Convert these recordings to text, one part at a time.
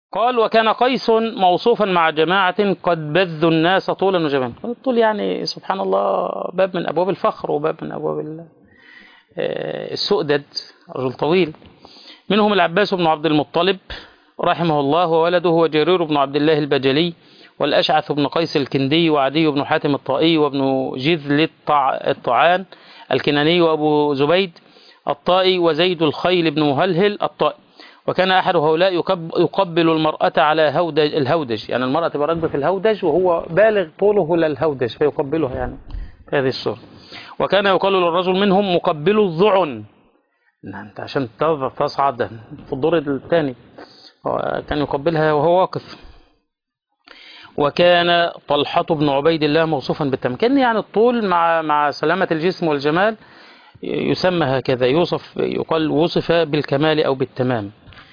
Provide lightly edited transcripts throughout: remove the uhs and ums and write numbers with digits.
قال وكان قيس موصوفا مع جماعة قد بذوا الناس طولا وجمالا. الطول يعني سبحان الله باب من أبواب الفخر وباب من أبواب السؤدد، رجل طويل. منهم العباس بن عبد المطلب رحمه الله وولده وجرير بن عبد الله البجلي والأشعث بن قيس الكندي وعدي بن حاتم الطائي وابن جذل الطعان الكناني وأبو زبيد الطائي وزيد الخيل بن مهلهل الطائي. وكان أحد هؤلاء يقبل المرأة على الهودج، يعني المرأة تبقى راكبة في الهودج وهو بالغ طوله للهودج فيقبلها يعني في هذه الصورة. وكان يقال للرجل منهم مقبل الذعن، أنت عشان تصعد في الدور الثاني كان يقبلها وهو واقف. وكان طلحة بن عبيد الله موصوفا بالتمكين، يعني الطول مع سلامة الجسم والجمال يسمى هكذا، يقال وصف بالكمال أو بالتمام.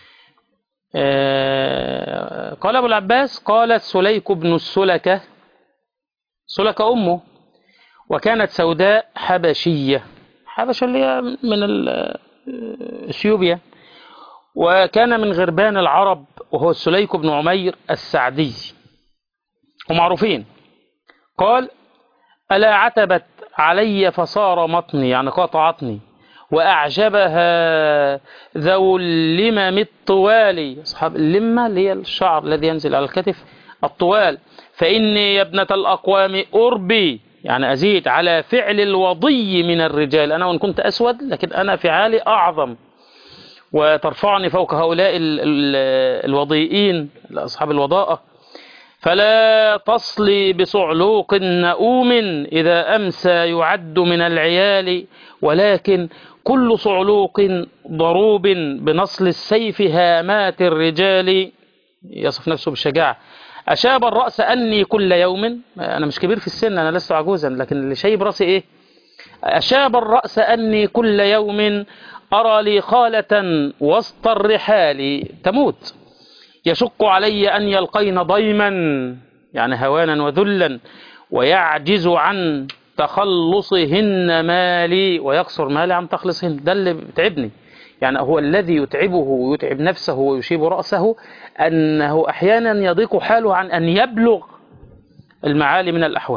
قال أبو العباس قالت سليك بن السلكة، سلكة أمه، وكانت سوداء حبشية، حبشة اللي هي من اثيوبيا، وكان من غربان العرب، وهو السليك بن عمير السعدي ومعروفين. قال ألا عتبت علي فصار مطني، يعني قاطعتني، وأعجبها ذو اللمم الطوال، أصحاب اللمة اللي هي الشعر الذي ينزل على الكتف الطوال، فإني يا ابنة الأقوام أربي، يعني أزيد على فعل الوضي من الرجال، أنا وإن كنت أسود لكن أنا فعالي أعظم، وترفعني فوق هؤلاء الوضيئين أصحاب الوضاءة. فلا تصلي بصعلوق نؤوم إذا أمسى يعد من العيال، ولكن كل صعلوق ضروب بنصل السيف هامات الرجال، يصف نفسه بالشجاعة. أشاب الرأس أني كل يوم، أنا مش كبير في السن، أنا لست عجوزا، لكن اللي شايب رأسي إيه؟ أشاب الرأس أني كل يوم أرى لي خالة وسط الرحال تموت، يشق علي أن يلقين ضيما، يعني هوانا وذلا، ويعجز عن تخلصهن مالي، ويقصر مالي عن تخلصهن، ده اللي بتعبني. يعني هو الذي يتعبه ويتعب نفسه ويشيب رأسه أنه أحيانا يضيق حاله عن أن يبلغ المعالي من الأحوال.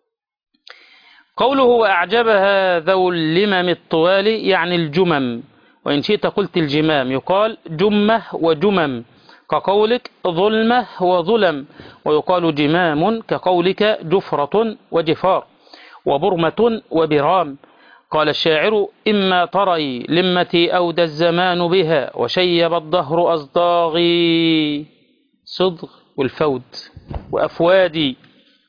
قوله وأعجبها ذو اللمم الطوال يعني الجمم، وإن شئت قلت الجمام، يقال جمة وجمم كقولك ظلمة وظلم، ويقال جمام كقولك جفرة وجفار وبرمة وبرام. قال الشاعر إما تري لمتي أودى الزمان بها وشيب الدهر أصداغي، صدغ والفود وأفوادي.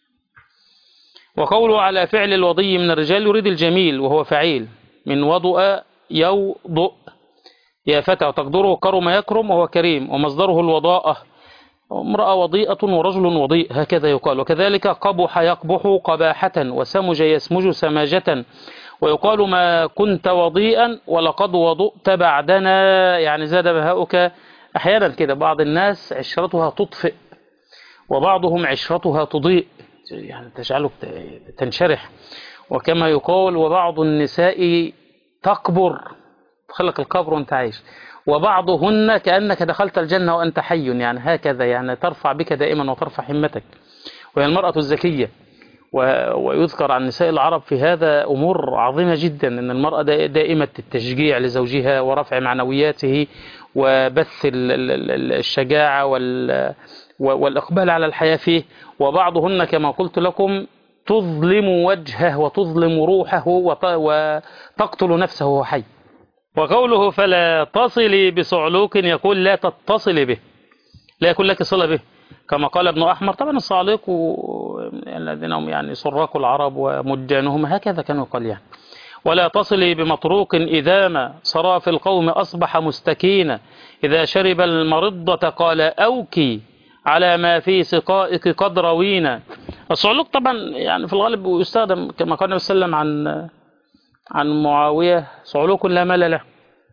وقوله على فعل الوضي من الرجال يريد الجميل وهو فعيل من وضؤ يوضؤ يا فتى، وتقدره كرم يكرم وهو كريم، ومصدره الوضاءة، امرأة وضيئة ورجل وضيء هكذا يقال. وكذلك قبح يقبح قباحة، وسمج يسمج سماجة، ويقال ما كنت وضيئا ولقد وضؤت بعدنا، يعني زاد بهاؤك. أحيانا كده بعض الناس عشرتها تطفئ وبعضهم عشرتها تضيء، يعني تجعلك تنشرح. وكما يقال وبعض النساء تكبر، تخلق القبر وانت عايش، وبعضهن كأنك دخلت الجنة وأنت حي، يعني هكذا، يعني ترفع بك دائما وترفع همتك. وهي المرأة الزكية. ويذكر عن نساء العرب في هذا أمور عظيمة جدا، أن المرأة دائمة التشجيع لزوجها ورفع معنوياته وبث الشجاعة والإقبال على الحياة فيه. وبعضهن كما قلت لكم تظلم وجهه وتظلم روحه وتقتل نفسه وهو حي. وقوله فلا تصلي بصعلوك يقول لا تتصلي به، لا يكون لك صلة به، كما قال ابن أحمر. طبعا الصعلوك الذين هم يعني سراق العرب ومجانهم هكذا كانوا يقال يعني. ولا تصلي بمطروق إذا ما صرى في القوم أصبح مستكينا، إذا شرب المرضة قال أوكي على ما في سقائك قد روينا. الصعلوك طبعا يعني في الغالب يستخدم كما قال النبي صلى الله عليه وسلم عن معاوية صعلوك لا مال له،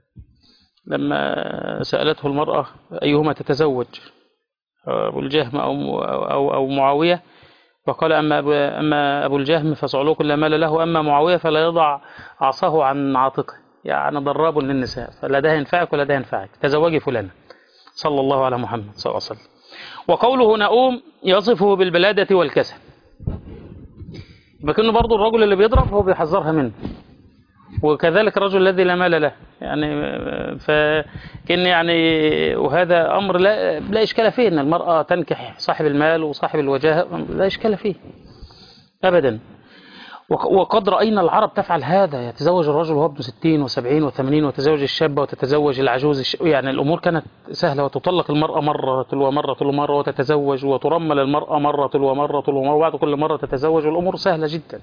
لما سألته المرأة أيهما تتزوج، أبو الجهم أو معاوية، فقال أما أبو الجهم فصعلوك لا مال له، أما معاوية فلا يضع عصاه عن عاتقه، يعني ضراب للنساء، فلا ده ينفعك ولا ده ينفعك، تزوجي فلانة. صلى الله على محمد صلى الله عليه وسلم. وقوله نؤوم يصفه بالبلادة والكسل، لكنه برضو الرجل اللي بيضرب هو بيحذرها منه، وكذلك الرجل الذي لا مال له، يعني فكان يعني وهذا أمر لا إشكال فيه، أن المرأة تنكح صاحب المال وصاحب الوجاهة، لا إشكال فيه أبدا. وقد رأينا العرب تفعل هذا، يتزوج الرجل وهو ابن 60 و70 و80، وتزوج الشابة وتتزوج العجوز، يعني الأمور كانت سهلة. وتطلق المرأة مرة تلو مرة تلو مرة، وتتزوج، وترمل المرأة مرة تلو مرة تلو مرة، وبعد كل مرة تتزوج، والأمور سهلة جدا.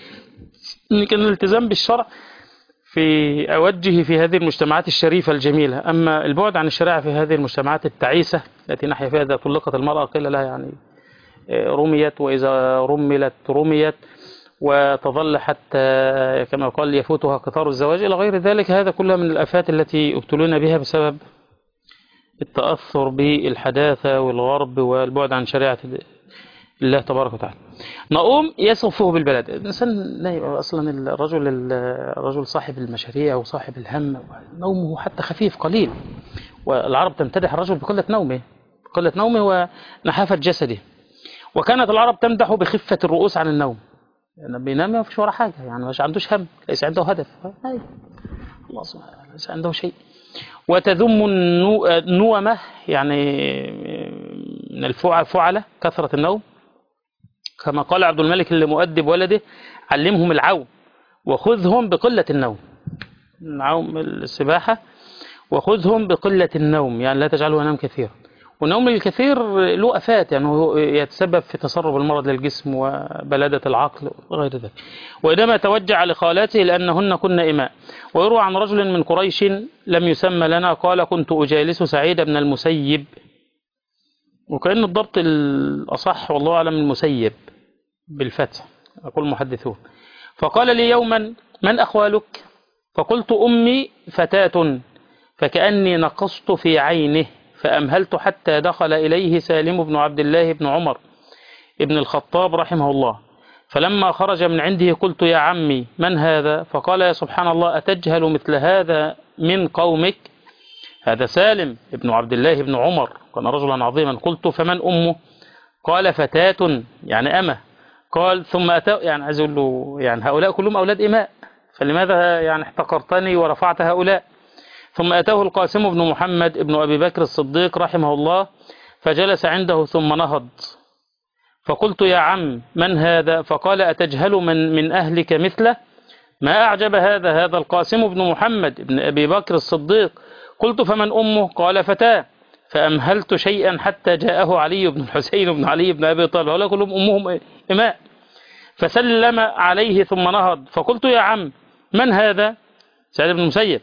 كان الالتزام بالشرع في أوجه في هذه المجتمعات الشريفة الجميلة. أما البعد عن الشريعة في هذه المجتمعات التعيسة التي نحيا فيها، إذا طلقت المرأة قيل لها يعني رميت، وإذا رملت رميت، وتظل حتى كما قال يفوتها قطار الزواج إلى غير ذلك. هذا كلها من الآفات التي ابتلونا بها بسبب التأثر بالحداثة والغرب والبعد عن شريعة الله تبارك وتعالى. نؤوم يصفه بالبلد، الإنسان لا يبقى أصلا الرجل صاحب المشاريع وصاحب الهم، نومه حتى خفيف قليل. والعرب تمتدح الرجل بقلة نومه ونحافة جسده. وكانت العرب تمدح بخفة الرؤوس عن النوم، يعني بينام ما فيش ورا حاجة، يعني مش عندوش هم، ليس عنده هدف، الله سبحانه ليس عنده شيء. وتذم النومة، يعني من الفعلة كثرة النوم، كما قال عبد الملك لمؤدب ولده: علمهم العوم وخذهم بقلة النوم. العوم السباحة، وخذهم بقلة النوم، يعني لا تجعله ينام كثيرا. والنوم الكثير له آفات، يعني هو يتسبب في تسرب المرض للجسم وبلادة العقل وغير ذلك. وإنما توجع لخالاته لأنهن كن إماء. ويروى عن رجل من قريش لم يسمى لنا قال: كنت أجالس سعيد بن المسيب، وكأن الضبط الأصح والله أعلم المسيب بالفتح، أقول محدثون. فقال لي يوما: من أخوالك؟ فقلت: أمي فتاة، فكأني نقصت في عينه، فأمهلت حتى دخل إليه سالم بن عبد الله بن عمر ابن الخطاب رحمه الله. فلما خرج من عنده قلت: يا عمي من هذا؟ فقال: يا سبحان الله، أتجهل مثل هذا من قومك؟ هذا سالم ابن عبد الله بن عمر، كان رجلا عظيما. قلت: فمن أمه؟ قال: فتاة، يعني أمه. قال: ثم أتى، يعني عايز أقول له يعني هؤلاء كلهم أولاد إماء، فلماذا يعني احتقرتني ورفعت هؤلاء؟ ثم أتاه القاسم بن محمد ابن أبي بكر الصديق رحمه الله، فجلس عنده ثم نهض. فقلت: يا عم من هذا؟ فقال: أتجهل من أهلك مثله؟ ما أعجب هذا القاسم بن محمد ابن أبي بكر الصديق. قلت: فمن أمه؟ قال: فتاة. فأمهلت شيئا حتى جاءه علي بن الحسين بن علي بن أبي طالب، هؤلاء كلهم أمهم إماء. فسلم عليه ثم نهض. فقلت: يا عم من هذا؟ سعيد بن المسيب.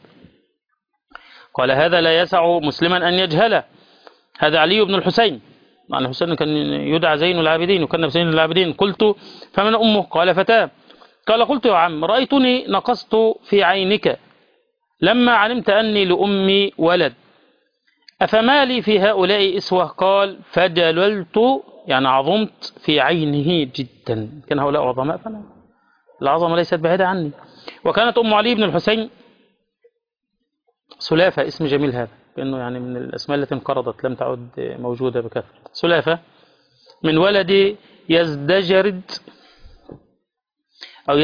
قال: هذا لا يسع مسلما أن يجهله، هذا علي بن الحسين. معنى الحسين كان يدعى زين العابدين، وكان زين العابدين. قلت: فمن أمه؟ قال: فتاة. قال: قلت: يا عم رأيتني نقصت في عينك لما علمت أني لأمي ولد، أفما لي في هؤلاء إسوة؟ قال: فجللت، يعني عظمت في عينه جدا. كان هؤلاء عظماء، فأنا العظمة ليست بعيدة عني. وكانت أم علي بن الحسين سلافة، اسم جميل هذا، لأنه يعني من الأسماء التي انقرضت لم تعد موجودة بكثرة. سلافة من ولد يزدجرد أو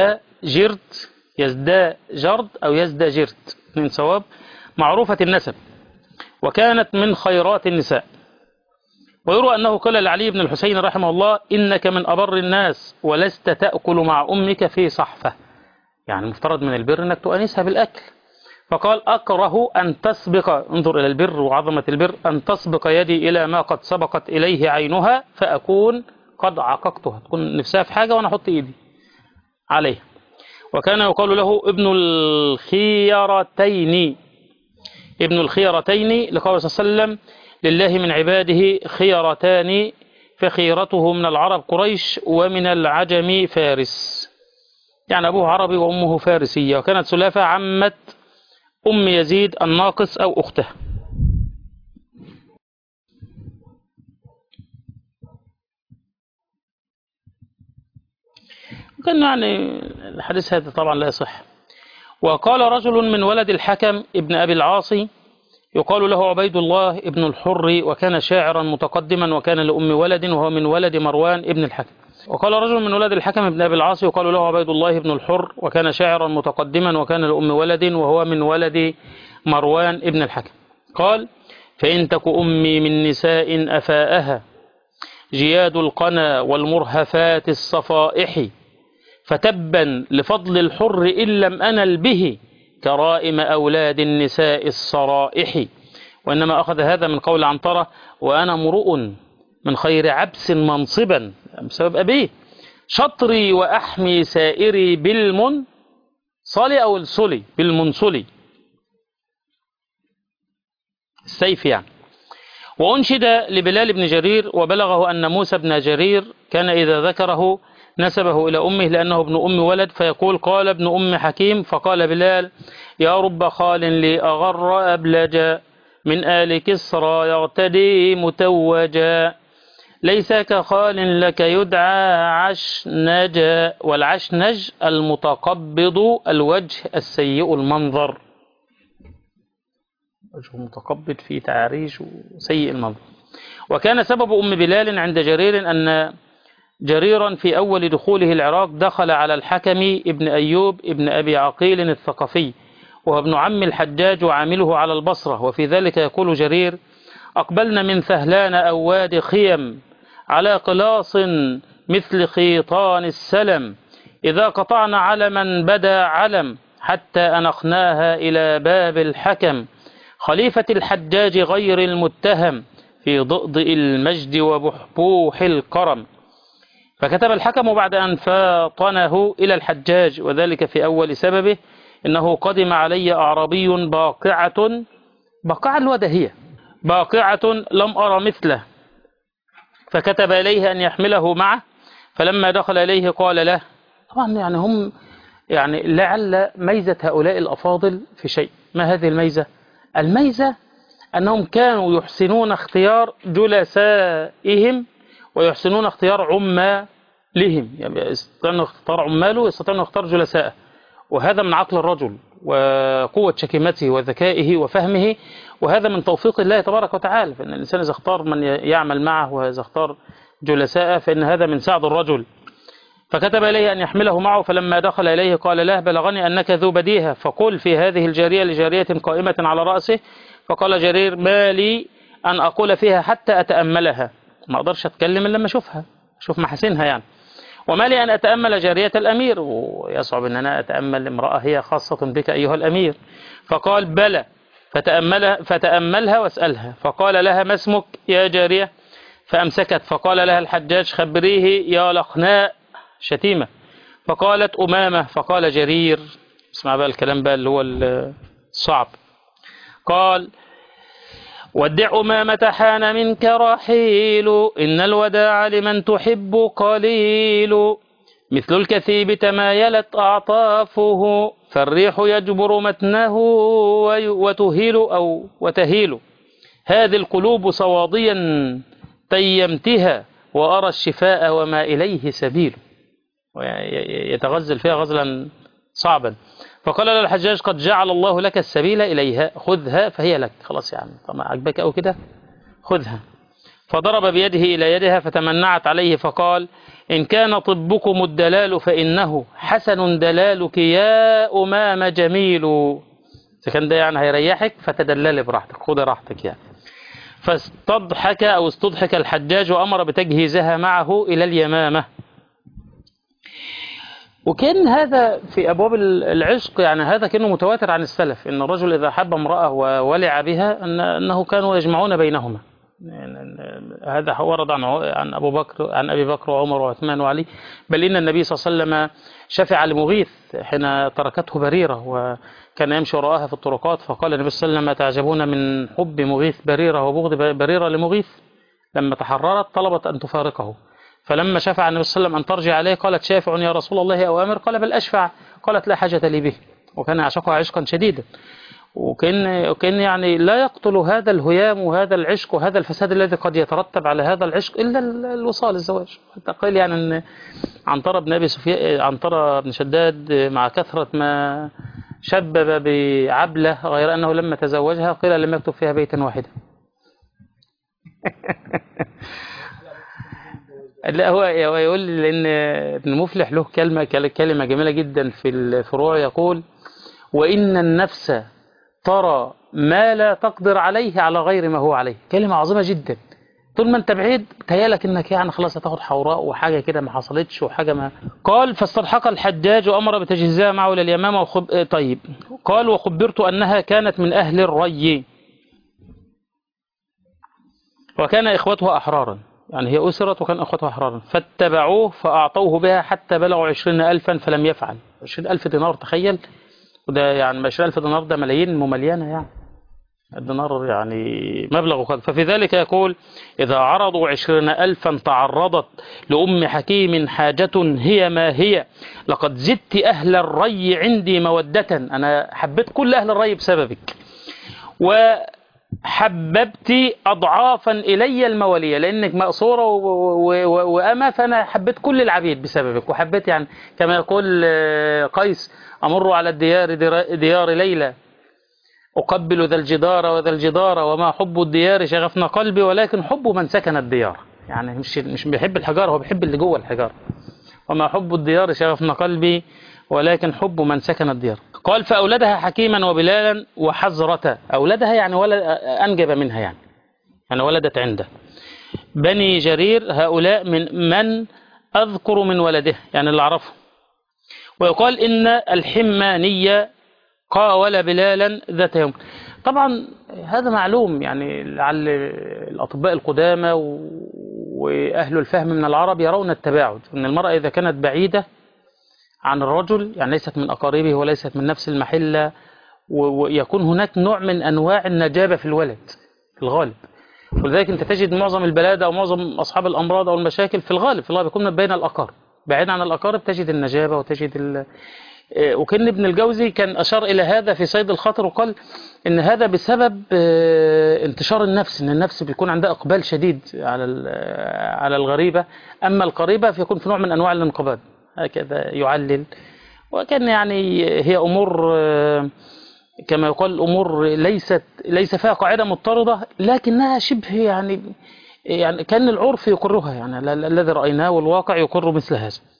يزدجرد أو يزدجرد من صواب، معروفة النسب، وكانت من خيرات النساء. ويروى أنه قال لعلي بن الحسين رحمه الله: إنك من أبر الناس ولست تأكل مع أمك في صحفة، يعني المفترض من البر أنك تؤنسها بالأكل. فقال: أكره أن تسبق، انظر إلى البر وعظمة البر، أن تسبق يدي إلى ما قد سبقت إليه عينها فأكون قد عققتها، تكون نفسها في حاجة وأنا أحط إيدي عليها. وكان يقال له ابن الخيرتين، لقول صلى الله عليه وسلم: لله من عباده خيرتان، فخيرته من العرب قريش ومن العجم فارس، يعني أبوه عربي وأمه فارسية. وكانت سلافة عمة أم يزيد الناقص أو أخته. كان يعني الحديث هذا طبعا لا يصح. وقال رجل من ولد الحكم ابن أبي العاص يقال له عبيد الله ابن الحر، وكان شاعرا متقدما، وكان لأم ولد وهو من ولد مروان ابن الحكم. وقال رجل من ولد الحكم بن أبي العاص يقال له عبيد الله ابن الحر، وكان شاعرا متقدما، وكان لأم ولد وهو من ولد مروان ابن الحكم. قال: فإن تك أمي من نساء أفاءها جياد القنا والمرهفات الصفائح، فتبا لفضل الحر إن لم أنل به كرائم أولاد النساء الصرائح. وإنما أخذ هذا من قول عنترة: وأنا امرؤ من خير عبس منصبا، بسبب أبيه، شطري وأحمي سائري بالمنصلي أو الصلي، بالمنصلي السيف يعني. وأنشد لبلال بن جرير، وبلغه أن موسى بن جرير كان إذا ذكره نسبه إلى أمه لأنه ابن أم ولد، فيقول: قال ابن أم حكيم. فقال بلال: يا رب خال لي أغر أبلجا من آل كسرى يغتدي متوجا، ليس كخال لك يدعى عشنجا، والعشنج المتقبض الوجه السيء المنظر، وجه متقبض في تعريج سيء المنظر. وكان سبب أم بلال عند جرير أن جريرا في أول دخوله العراق دخل على الحكم ابن أيوب ابن أبي عقيل الثقفي، وهو ابن عم الحجاج وعامله على البصرة. وفي ذلك يقول جرير: أقبلنا من ثهلان أو وادي خيم على قلاص مثل خيطان السلم، إذا قطعنا علما بدا علم حتى أنخناها إلى باب الحكم، خليفة الحجاج غير المتهم في ضئضئ المجد وبحبوح الكرم. فكتب الحكم بعد أن فاطنه إلى الحجاج، وذلك في أول سببه: إنه قدم علي أعرابي باقعة الودهية، باقعة لم أرى مثله، فكتب إليه أن يحمله معه. فلما دخل إليه قال له، طبعا يعني هم يعني لعل ميزة هؤلاء الأفاضل في شيء. ما هذه الميزة؟ الميزة أنهم كانوا يحسنون اختيار جلسائهم ويحسنون اختيار عمالهم، يعني يستطيعون اختيار عماله، يستطيعون اختيار جلسائه. وهذا من عقل الرجل وقوة شكيمته وذكائه وفهمه، وهذا من توفيق الله تبارك وتعالى. فإن الإنسان إذا اختار من يعمل معه وإذا اختار جلساءه فإن هذا من سعد الرجل. فكتب إليه أن يحمله معه. فلما دخل إليه قال له: بلغني أنك ذو بديهة، فقل في هذه الجارية لجارية قائمة على رأسه. فقال جرير: ما لي أن أقول فيها حتى أتأملها، ما أقدرش أتكلم إلا لما أشوفها، أشوف محاسنها يعني. وما لي أن أتأمل جارية الأمير، ويصعب أن أنا أتأمل امرأة هي خاصة بك أيها الأمير. فقال: بلى، فتأملها واسألها. فقال لها: ما اسمك يا جارية؟ فأمسكت. فقال لها الحجاج: خبريه يا لخناء، شتيمة. فقالت: أمامة. فقال جرير، اسمع بقى الكلام بقى اللي هو الصعب، قال: ودع أمامة حان منك رحيل، إن الوداع لمن تحب قليل، مثل الكثيب تمايلت أعطافه، فالريح يجبر متنه وتهيل، هذه القلوب صواضيا تيمتها، وأرى الشفاء وما إليه سبيل. يتغزل فيها غزلا صعبا. فقال له الحجاج: قد جعل الله لك السبيل إليها، خذها فهي لك. خلاص يا عم، طبعا عجبك أو كده، خذها. فضرب بيده إلى يدها فتمنعت عليه، فقال: إن كان طبكم الدلال فإنه حسن دلالك يا أمام جميل. إذا كان ده يعني هيريحك فتدلل براحتك، خذ راحتك يعني. فاستضحك أو استضحك الحجاج وأمر بتجهيزها معه إلى اليمامة. وكان هذا في أبواب العشق، يعني هذا كانه متواتر عن السلف، إن الرجل إذا حب امرأة وولع بها أنه كانوا يجمعون بينهما. هذا ورد عن أبي بكر وعمر وعثمان وعلي. بل إن النبي صلى الله عليه وسلم شفع لمغيث حين تركته بريرة وكان يمشي وراءها في الطرقات، فقال النبي صلى الله عليه وسلم: تعجبون من حب مغيث بريرة وبغض بريرة لمغيث؟ لما تحررت طلبت أن تفارقه، فلما شفع النبي صلى الله عليه وسلم أن ترجع عليه قالت: شافع يا رسول الله أو أمر؟ قال: بل أشفع. قالت: لا حاجة لي به. وكان يعشقها عشقا شديدا، وكان يعني لا يقتل هذا الهيام وهذا العشق وهذا الفساد الذي قد يترتب على هذا العشق إلا الوصال، الزواج. حتى قيل يعني أن عنترة بن شداد مع كثرة ما شبب بعبلة غير أنه لما تزوجها قيل لم يكتب فيها بيتا واحدا. لا هو يقول لأن ابن مفلح له كلمة جميلة جدا في الفروع، يقول وإن النفس ترى ما لا تقدر عليه على غير ما هو عليه. كلمة عظيمة جدا. طول ما انت بعيد تهيالك انك يعني خلاص هتاخد حوراء وحاجة كده ما حصلتش وحاجة ما. قال فاستلحق الحجاج وأمر بتجهيزها معه إلى اليمامة طيب. قال وخبرت أنها كانت من أهل الري وكان إخوتها أحرارا، يعني هي أسرت وكان إخوتها أحرارا، فاتبعوه فأعطوه بها حتى بلغوا 20,000 فلم يفعل. 20,000 دينار تخيل، وده يعني 20,000 دينار ده ملايين ممليانة يعني. الدينار يعني مبلغ قدر. ففي ذلك يقول إذا عرضوا 20,000 تعرضت لأم حكيم حاجة هي ما هي لقد زدت أهل الري عندي مودة. أنا حبيت كل أهل الري بسببك، وحببت أضعافا إلي الموالية لأنك مأسورة وأما، فأنا حبيت كل العبيد بسببك. وحبيت يعني كما يقول قيس أمر على ديار ليلى أقبل ذا الجدار وذا الجدار وما حب الديار شغفنا قلبي ولكن حب من سكن الديار. يعني مش بيحب الحجار، هو بيحب اللي جوه الحجار. وما حب الديار شغفنا قلبي ولكن حب من سكن الديار. قال فأولدها حكيما وبلالا وحزرة. أولدها يعني ولد أنجب منها، يعني ولدت عنده بني جرير. هؤلاء من أذكر من ولده يعني اللي أعرفه. ويقال إن الحمانية قاول بلالا ذات يوم. طبعا هذا معلوم، يعني لعل الأطباء القدامى وأهل الفهم من العرب يرون التباعد، أن المرأة إذا كانت بعيدة عن الرجل يعني ليست من أقاربه وليست من نفس المحلة، ويكون هناك نوع من أنواع النجابة في الولد في الغالب. ولذلك أنت تجد معظم البلاد أو معظم أصحاب الأمراض أو المشاكل في الغالب بيكون من بين الأقارب. بعيد عن الأقارب تجد النجابة وتجد وكان ابن الجوزي كان أشار إلى هذا في صيد الخاطر وقال إن هذا بسبب انتشار النفس، إن النفس بيكون عندها إقبال شديد على الغريبة، أما القريبة فيكون في نوع من أنواع الانقباض. هكذا يعلل. وكان يعني هي أمور كما يقال أمور ليس فيها قاعدة مضطردة، لكنها شبه يعني كان العرف يقرها، يعني الذي رأيناه والواقع يقر مثل هذا.